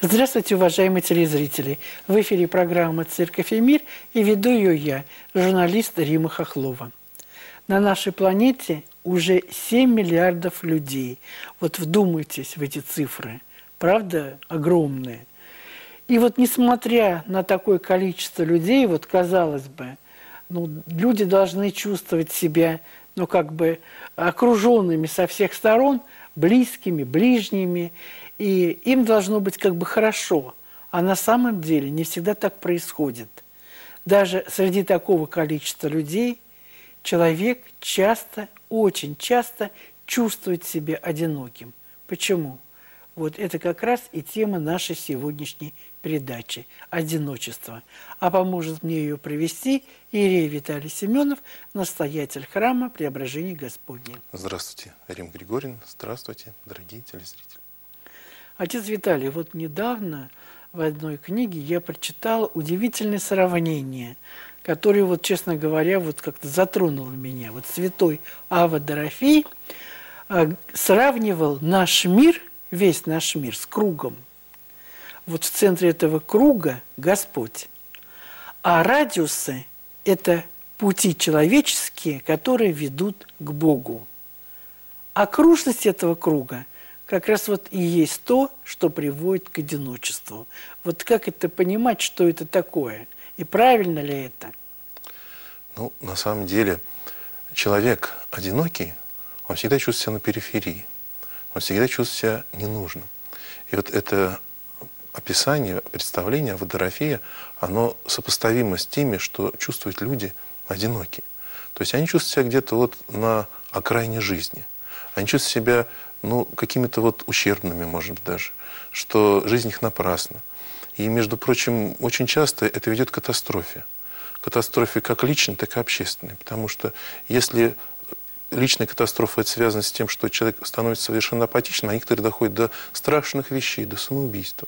Здравствуйте, уважаемые телезрители! В эфире программа «Церковь и мир» и веду ее я, журналист Рима Хохлова. На нашей планете уже 7 миллиардов людей. Вот вдумайтесь в эти цифры. Правда, огромные. И вот несмотря на такое количество людей, вот казалось бы, люди должны чувствовать себя, окруженными со всех сторон, близкими, ближними, и им должно быть хорошо. А на самом деле не всегда так происходит. Даже среди такого количества людей человек часто, очень часто чувствует себя одиноким. Почему? Вот это как раз и тема нашей сегодняшней передачи «Одиночество». А поможет мне ее провести иерей Виталий Семенов, настоятель храма Преображения Господня. Здравствуйте, Рим Григорьевна. Здравствуйте, дорогие телезрители. Отец Виталий, вот недавно в одной книге я прочитал удивительное сравнение, которое, вот, честно говоря, вот как-то затронуло меня. Вот святой Авва Дорофей сравнивал наш мир, весь наш мир, с кругом. Вот в центре этого круга Господь. А радиусы – это пути человеческие, которые ведут к Богу. Окружность этого круга как раз вот и есть то, что приводит к одиночеству. Вот как это понимать, что это такое? И правильно ли это? На самом деле, человек одинокий, он всегда чувствует себя на периферии. Он всегда чувствует себя ненужным. И вот это описание, представление Аввы Дорофея, оно сопоставимо с теми, что чувствуют люди одинокие. То есть они чувствуют себя где-то вот на окраине жизни. Они чувствуют себя какими-то вот ущербными, может быть, даже, что жизнь их напрасна. И, между прочим, очень часто это ведет к катастрофе. Катастрофе как личной, так и общественной. Потому что если личная катастрофа это связано с тем, что человек становится совершенно апатичным, а некоторые доходят до страшных вещей, до самоубийства,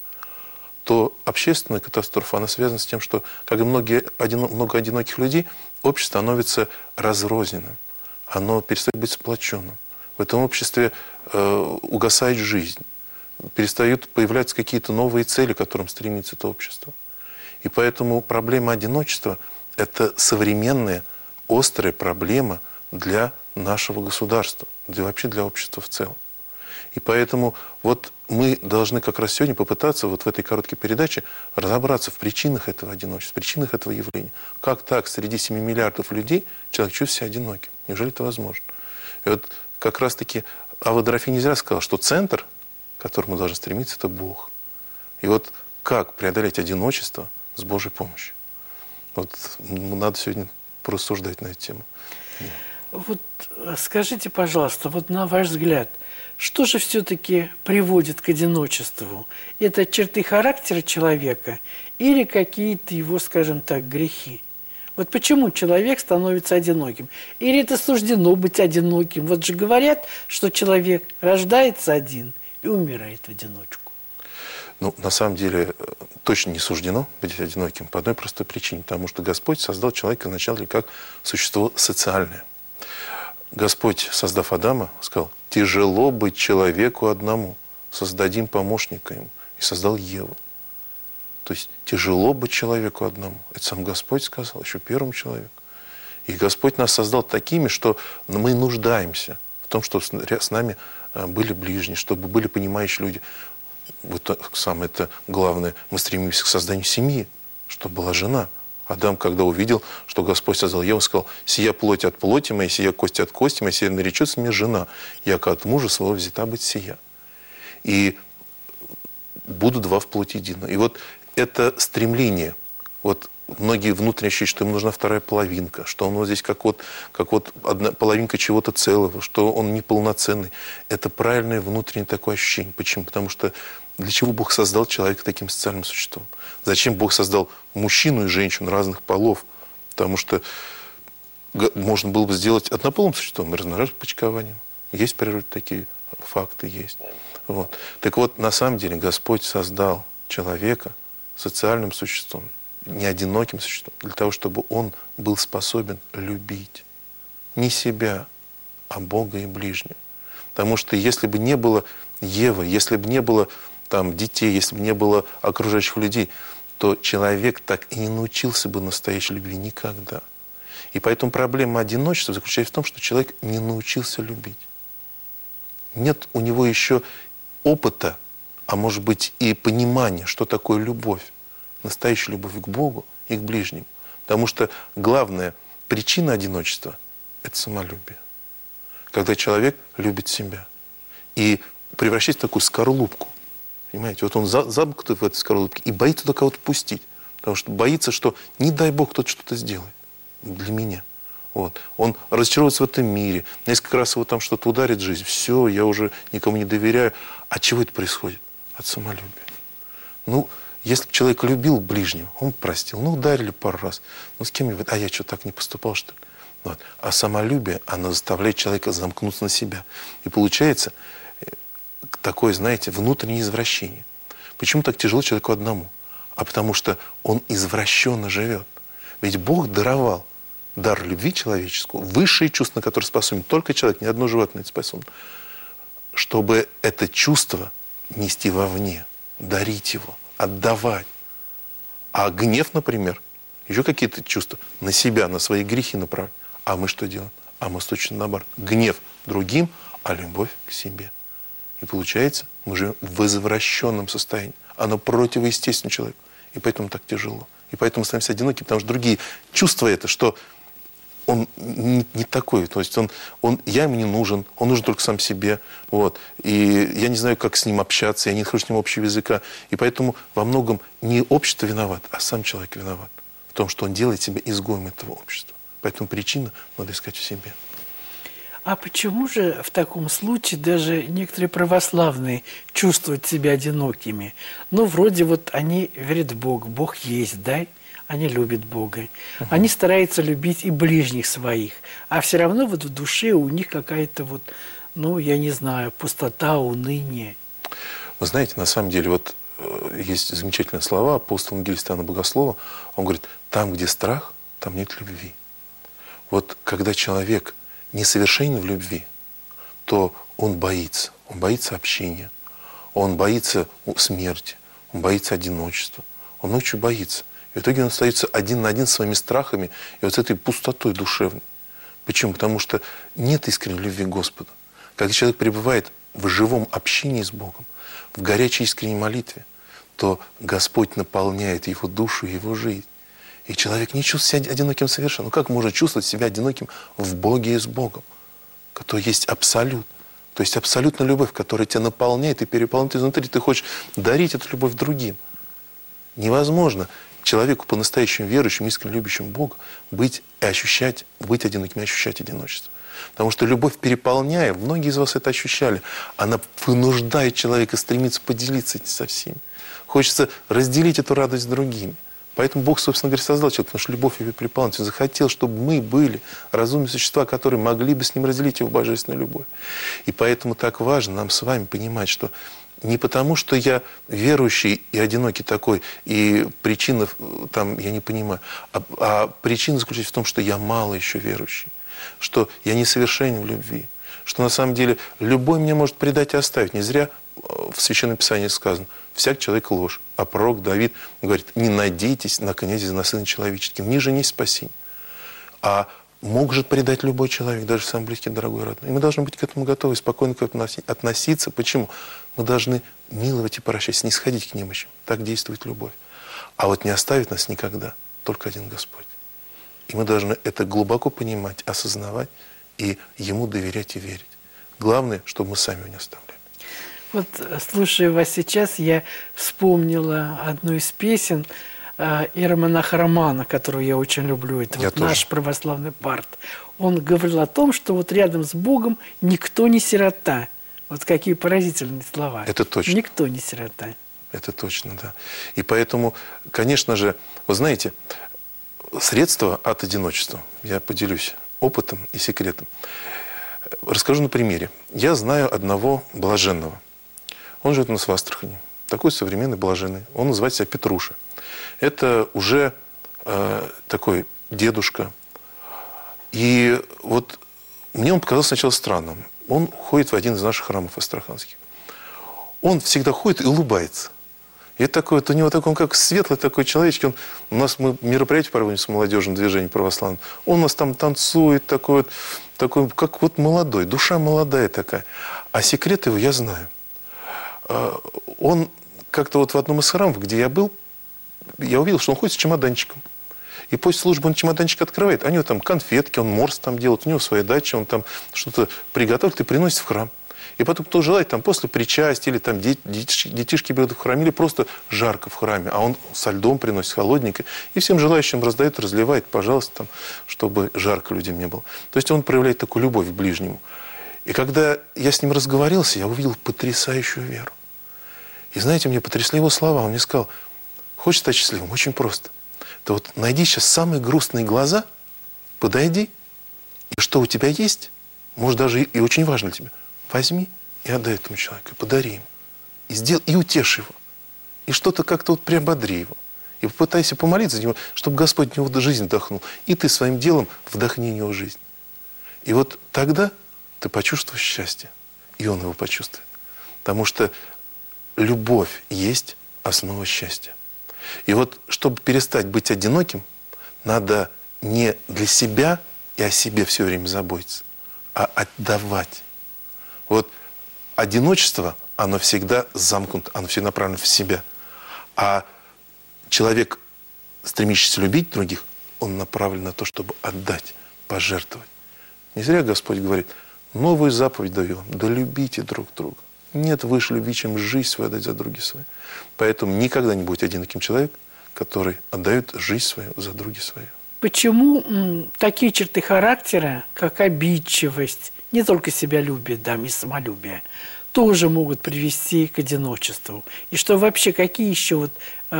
то общественная катастрофа, она связана с тем, что, как и много одиноких людей, общество становится разрозненным. Оно перестает быть сплоченным. В этом обществе угасает жизнь. Перестают появляться какие-то новые цели, к которым стремится это общество. И поэтому проблема одиночества – это современная, острая проблема для нашего государства, вообще для общества в целом. И поэтому вот мы должны как раз сегодня попытаться вот в этой короткой передаче разобраться в причинах этого одиночества, в причинах этого явления. Как так среди 7 миллиардов людей человек чувствует себя одиноким? Неужели это возможно? И вот как раз-таки Авва Дорофей не зря сказал, что центр, к которому мы должны стремиться, это Бог. И вот как преодолеть одиночество с Божьей помощью? Вот надо сегодня порассуждать на эту тему. Вот скажите, пожалуйста, вот на ваш взгляд, что же все-таки приводит к одиночеству? Это черты характера человека или какие-то его, скажем так, грехи? Вот почему человек становится одиноким? Или это суждено быть одиноким? Вот же говорят, что человек рождается один и умирает в одиночку. На самом деле, точно не суждено быть одиноким по одной простой причине. Потому что Господь создал человека вначале как существо социальное. Господь, создав Адама, сказал: тяжело быть человеку одному, создадим помощника ему. И создал Еву. То есть тяжело быть человеку одному. Это сам Господь сказал, еще первому человеку. И Господь нас создал такими, что мы нуждаемся в том, чтобы с нами были ближние, чтобы были понимающие люди. Вот самое это главное, мы стремимся к созданию семьи, чтобы была жена. Адам, когда увидел, что Господь создал Еву, сказал: «Сия плоть от плоти моей, сия кость от кости моей, сия наречется мне жена, яко от мужа своего взята быть сия». И буду два в плоти едино. И вот это стремление, вот многие внутренне ощущают, что им нужна вторая половинка, что он вот здесь как одна половинка чего-то целого, что он неполноценный. Это правильное внутреннее такое ощущение. Почему? Потому что для чего Бог создал человека таким социальным существом? Зачем Бог создал мужчину и женщину разных полов? Потому что можно было бы сделать однополым существом и размножать почкованием. Есть в природе такие факты, есть. Вот. Так вот, на самом деле Господь создал человека социальным существом, не одиноким существом, для того, чтобы он был способен любить не себя, а Бога и ближнего. Потому что если бы не было Евы, если бы не было там, детей, если бы не было окружающих людей, то человек так и не научился бы настоящей любви никогда. И поэтому проблема одиночества заключается в том, что человек не научился любить. Нет у него еще опыта, а может быть и понимания, что такое любовь. Настоящая любовь к Богу и к ближнему. Потому что главная причина одиночества – это самолюбие. Когда человек любит себя и превращается в такую скорлупку. Понимаете, вот он замкнут в этой скорлупке и боится туда кого-то пустить. Потому что боится, что не дай Бог кто-то что-то сделает для меня. Вот. Он разочаровывается в этом мире. Несколько раз его там что-то ударит в жизнь. Все, я уже никому не доверяю. От чего это происходит? От самолюбия. Ну, если бы человек любил ближнего, он простил. Ну, ударили пару раз. Ну, с кем-нибудь, а я что, так не поступал, что ли? Вот. А самолюбие, оно заставляет человека замкнуться на себя. И получается такое, знаете, внутреннее извращение. Почему так тяжело человеку одному? А потому что он извращенно живет. Ведь Бог даровал дар любви человеческую, высшие чувства, на которые способен только человек, ни одно животное не способно, чтобы это чувство нести вовне, дарить его, отдавать. А гнев, например, еще какие-то чувства на себя, на свои грехи направить. А мы что делаем? А мы точно наоборот. Гнев другим, а любовь к себе. И получается, мы живем в извращенном состоянии. Оно противоестественно человеку. И поэтому так тяжело. И поэтому становимся одиноки, потому что другие чувствуют это, что он не такой. То есть я ему не нужен, он нужен только сам себе. Вот. И я не знаю, как с ним общаться, я не нахожу с ним общего языка. И поэтому во многом не общество виноват, а сам человек виноват. В том, что он делает себя изгоем этого общества. Поэтому причину надо искать в себе. А почему же в таком случае даже некоторые православные чувствуют себя одинокими? Ну, вроде вот они верят в Бога, Бог есть, да? Они любят Бога. Они стараются любить и ближних своих. А все равно вот в душе у них какая-то вот, ну, я не знаю, пустота, уныние. Вы знаете, на самом деле, вот есть замечательные слова апостола Ангелистана Богослова. Он говорит, там, где страх, там нет любви. Вот когда человек несовершенен в любви, то он боится общения, он боится смерти, он боится одиночества, он очень боится. И в итоге он остается один на один с своими страхами и вот с этой пустотой душевной. Почему? Потому что нет искренней любви к Господу. Когда человек пребывает в живом общении с Богом, в горячей искренней молитве, то Господь наполняет его душу и его жизнь. И человек не чувствует себя одиноким совершенно. Ну как можно чувствовать себя одиноким в Боге и с Богом, который есть абсолют? То есть абсолютная любовь, которая тебя наполняет и переполняет изнутри. Ты хочешь дарить эту любовь другим. Невозможно человеку по-настоящему верующему, искренне любящему Бога быть одиноким и ощущать одиночество. Потому что любовь, переполняя, многие из вас это ощущали, она вынуждает человека стремиться поделиться со всеми. Хочется разделить эту радость с другими. Поэтому Бог, собственно говоря, создал человека, потому что любовь его переполняет. Он захотел, чтобы мы были разумные существа, которые могли бы с ним разделить его божественную любовь. И поэтому так важно нам с вами понимать, что не потому, что я верующий и одинокий такой, и причина там я не понимаю, а причина заключается в том, что я мало еще верующий, что я несовершенен в любви, что на самом деле любой меня может предать и оставить. Не зря в Священном Писании сказано, всяк человек ложь. А пророк Давид говорит, не надейтесь на князя, на сына человеческим, ниже не спасение. А может предать любой человек, даже самый близкий, дорогой, родной. И мы должны быть к этому готовы, спокойно к этому относиться. Почему? Мы должны миловать и прощать, снисходить к немощам. Так действует любовь. А вот не оставит нас никогда только один Господь. И мы должны это глубоко понимать, осознавать и Ему доверять и верить. Главное, чтобы мы сами его не оставляли. Вот, слушая вас сейчас, я вспомнила одну из песен иеромонаха Романа, которую я очень люблю. Это вот наш православный бард. Он говорил о том, что вот рядом с Богом никто не сирота. Вот какие поразительные слова. Это точно. Никто не сирота. Это точно, да. И поэтому, конечно же, вы знаете, средства от одиночества, я поделюсь опытом и секретом. Расскажу на примере. Я знаю одного блаженного. Он живет у нас в Астрахани. Такой современный блаженный. Он называет себя Петруша. Это уже такой дедушка. И вот мне он показался сначала странным. Он ходит в один из наших храмов астраханских. он всегда ходит и улыбается. И это такой, вот у него такой, он как светлый такой человечек. У нас мы мероприятие проводим с молодежным движением православным. Он у нас там танцует, такой, как вот молодой, душа молодая такая. А секрет его я знаю. Он как-то вот в одном из храмов, где я был, я увидел, что он ходит с чемоданчиком. И после службы он чемоданчик открывает. У него там конфетки, он морс там делает, у него своя дача, он там что-то приготовит и приносит в храм. И потом, кто желает, там после причастия, или там детишки берут в храме, или просто жарко в храме, а он со льдом приносит, холодненько, и всем желающим раздает, разливает, пожалуйста, там, чтобы жарко людям не было. То есть он проявляет такую любовь к ближнему. И когда я с ним разговорился, я увидел потрясающую веру. И знаете, мне потрясли его слова. Он мне сказал: хочешь стать счастливым? Очень просто. Ты вот найди сейчас самые грустные глаза, подойди, и что у тебя есть, может, даже и очень важно для тебя, возьми и отдай этому человеку, и подари ему. И сделай, и утешь его. И что-то как-то вот приободри его. И попытайся помолиться за него, чтобы Господь в него жизнь вдохнул. И ты своим делом вдохни в него жизнь. И вот тогда ты почувствуешь счастье. И он его почувствует. Потому что любовь есть основа счастья. И вот, чтобы перестать быть одиноким, надо не для себя и о себе все время заботиться, а отдавать. Вот одиночество, оно всегда замкнуто, оно всегда направлено в себя. А человек, стремящийся любить других, он направлен на то, чтобы отдать, пожертвовать. Не зря Господь говорит: новую заповедь даю вам, да любите друг друга. Нет выше любви, чем жизнь свою отдать за други свои. Поэтому никогда не будь одиноким человеком, который отдает жизнь свою за други свои. Почему такие черты характера, как обидчивость, не только себялюбие, да, и самолюбие, тоже могут привести к одиночеству? И что вообще, какие еще вот,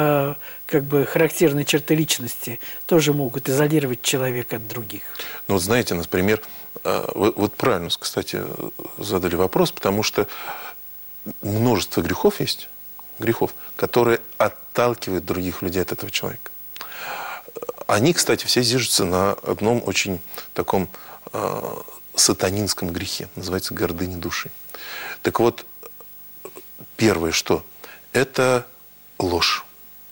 как бы характерные черты личности тоже могут изолировать человека от других? Ну, вот знаете, например, вот правильно, кстати, задали вопрос, потому что множество грехов есть, грехов, которые отталкивают других людей от этого человека. Они, кстати, все зиждутся на одном очень таком сатанинском грехе, называется гордыня души. Так вот, первое, что? Это ложь.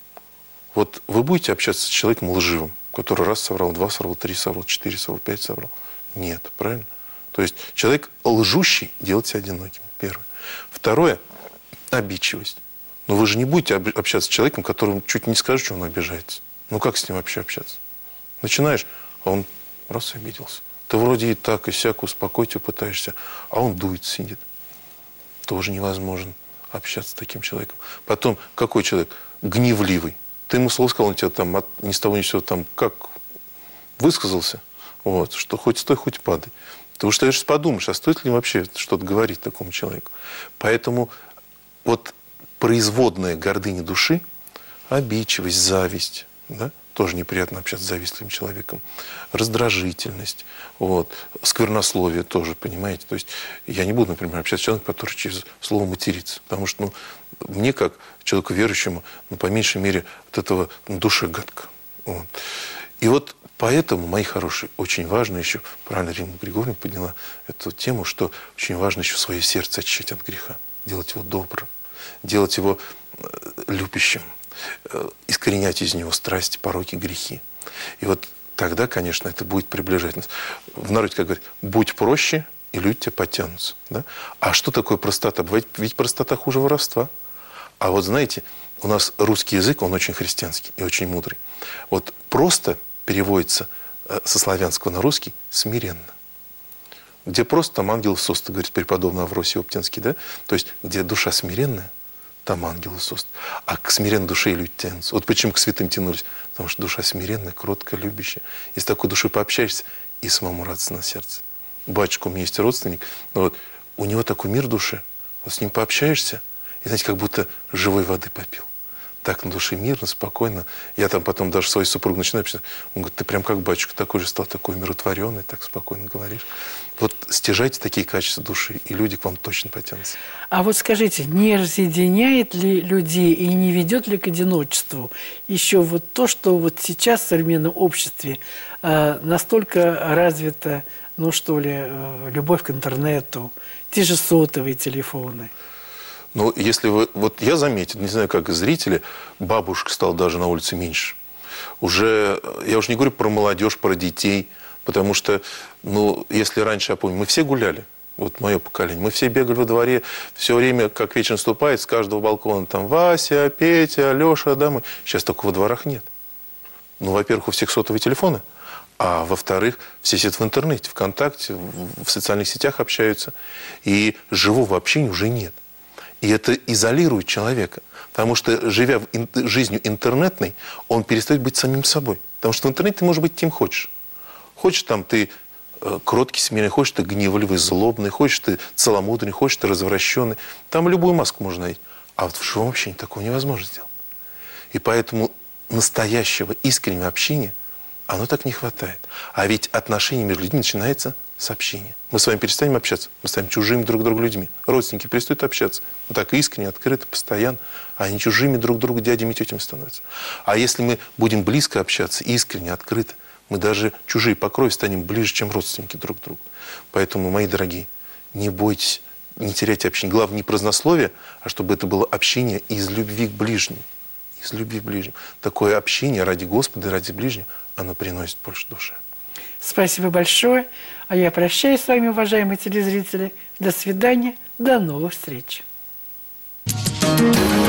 Вот вы будете общаться с человеком лживым, который раз соврал, два соврал, три соврал, четыре соврал, пять соврал? Нет, правильно? То есть человек лжущий делает себя одиноким, первое. Второе – обидчивость. Но вы же не будете общаться с человеком, которому чуть не скажешь, что он обижается. Ну как с ним вообще общаться? Начинаешь, а он раз обиделся. Ты вроде и так, и сяк, успокоить его пытаешься, а он дует, сидит. Тоже невозможно общаться с таким человеком. Потом, какой человек? Гневливый. Ты ему слово сказал, он тебя там ни с того ни с сего там как высказался, вот, что хоть стой, хоть падай. Ты уж конечно подумаешь, а стоит ли вообще что-то говорить такому человеку. Поэтому вот производная гордыня души, обидчивость, зависть, да, тоже неприятно общаться с завистливым человеком, раздражительность, вот, сквернословие тоже, понимаете. То есть я не буду, например, общаться с человеком, который через слово матерится, потому что, ну, мне, как человеку верующему, ну, по меньшей мере, от этого душе гадко. Вот. И вот поэтому, мои хорошие, очень важно еще, правильно Римма Григорьевна подняла эту тему, что очень важно еще свое сердце очищать от греха, делать его добрым, делать его любящим, искоренять из него страсти, пороки, грехи. И вот тогда, конечно, это будет приближать нас. В народе, как говорят, будь проще, и люди тебя подтянутся. Да? А что такое простота? Бывает, ведь простота хуже воровства. А вот знаете, у нас русский язык, он очень христианский и очень мудрый. Вот просто переводится со славянского на русский смиренно. Где просто там ангел сост, говорит преподобный Авросий Оптинский, да? То есть, где душа смиренная, там ангел сост. А к смиренной душе и люди тянутся. Вот почему к святым тянулись. Потому что душа смиренная, кроткая, любящая. И с такой душой пообщаешься, и самому радостно на сердце. Батюшка у меня есть родственник, но вот у него такой мир в душе. Вот с ним пообщаешься, и, знаете, как будто живой воды попил. Так на душе мирно, спокойно. Я там потом даже свою супругу начинаю общаться. Он говорит, ты прям как батюшка такой же стал, такой умиротворенный, так спокойно говоришь. Вот стяжайте такие качества души, и люди к вам точно потянутся. А вот скажите, не разъединяет ли людей и не ведет ли к одиночеству еще вот то, что вот сейчас в современном обществе настолько развита, ну что ли, любовь к интернету, те же сотовые телефоны? Но если вы... Вот я заметил, не знаю, как зрители, бабушек стало даже на улице меньше. Я уже не говорю про молодежь, про детей, потому что, ну, если раньше, я помню, мы все гуляли, вот мое поколение, мы все бегали во дворе, все время, как вечер наступает, с каждого балкона там Вася, Петя, Леша, Адам. Сейчас только во дворах нет. Ну, во-первых, у всех сотовые телефоны, а во-вторых, все сидят в интернете, ВКонтакте, в социальных сетях общаются, и живого общения уже нет. И это изолирует человека. Потому что, живя жизнью интернетной, он перестает быть самим собой. Потому что в интернете ты можешь быть кем хочешь. Хочешь там ты кроткий, смиренный, хочешь ты гневливый, злобный, хочешь ты целомудренный, хочешь ты развращенный. Там любую маску можно найти. А вот в живом общении такого невозможно сделать. И поэтому настоящего, искреннего общения, оно так не хватает. А ведь отношения между людьми начинается с общения. Мы с вами перестанем общаться, мы станем чужими друг другу людьми. Родственники перестают общаться. Вот так искренне, открыто, постоянно. А они чужими друг другу дядями и тетями становятся. А если мы будем близко общаться, искренне, открыто, мы даже чужие по крови станем ближе, чем родственники друг к другу. Поэтому, мои дорогие, не бойтесь, не теряйте общение. Главное, не празднословие, а чтобы это было общение из любви к ближнему. Из любви к ближнему. Такое общение ради Господа и ради ближнего, оно приносит больше души. Спасибо большое. А я прощаюсь с вами, уважаемые телезрители. До свидания. До новых встреч.